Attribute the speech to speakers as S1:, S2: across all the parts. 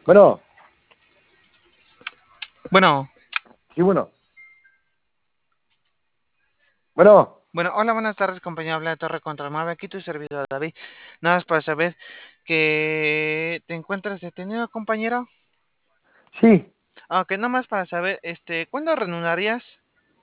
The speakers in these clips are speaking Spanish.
S1: Bueno,
S2: Bueno,
S1: sí, bueno. Bueno,
S2: bueno, hola, buenas tardes, compañero. Habla de Torre Contra Marvel. Aquí tu servidor David. Nada más para saber que te encuentras detenido, compañero.
S1: sí.
S2: Aunque nada más para saber, ¿cuándo reanudarías?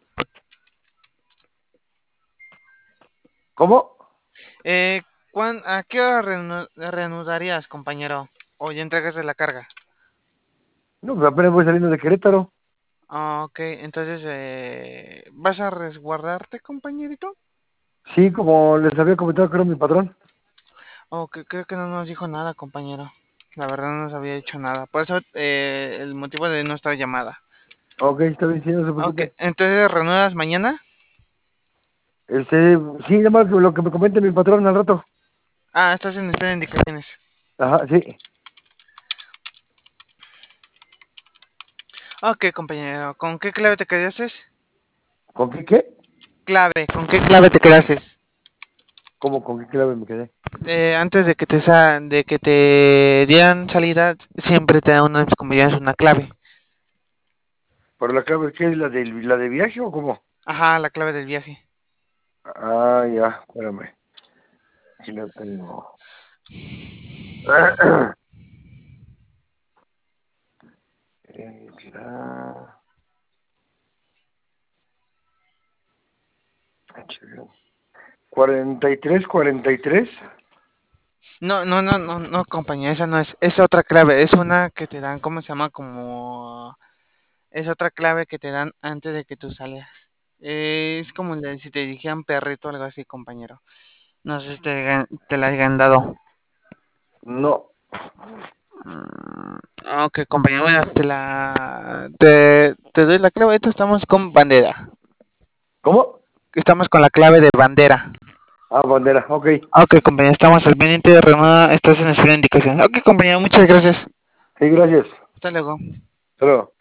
S1: ¿Cómo?
S2: Eh, ¿A qué hora reanudarías, compañero? O ya entregas de la carga.
S1: No, pues apenas voy saliendo de Querétaro.
S2: Ok, entonces, ¿vas a resguardarte, compañerito?
S1: Sí, como les había comentado, creo mi patrón.
S2: Oh, creo que no nos dijo nada, compañero. La verdad no nos había dicho nada. Por eso, el motivo de nuestra llamada.
S1: Ok, está bien, sí, no se
S2: Ok,
S1: preocupe.
S2: entonces, ¿reanudas mañana?
S1: Este, sí, nada más que lo que me comente mi patrón al rato.
S2: Ah, estás en espera de indicaciones.
S1: Ajá, sí.
S2: Ok, compañero, ¿con qué clave te quedaste?
S1: ¿Con qué?
S2: Clave, ¿con qué clave te quedaste?
S1: ¿Cómo con qué clave me quedé?
S2: Antes de que te dieran salida, siempre te da uno de mis compañeros una clave.
S1: ¿Pero la clave qué es la de viaje o cómo?
S2: Ajá, la clave del viaje.
S1: Ah, ya, espérame. Aquí la tengo. La... 43, 43.
S2: No, compañero, esa no es. Es otra clave, es una que te dan, ¿cómo se llama? Es otra clave que te dan antes de que tú salgas. Es como si te dijeran perrito o algo así, compañero. No sé si te la hayan dado.
S1: No.
S2: Ok, compañero, bueno, te doy la clave. Ahorita estamos con bandera.
S1: ¿Cómo?
S2: Estamos con la clave de bandera.
S1: Ah, bandera, ok.
S2: Ok, compañero, estamos al pendiente de Renata. Estás en espera de indicación. Ok, compañero, muchas gracias.
S1: Sí, gracias.
S2: Hasta luego.
S1: Hasta luego.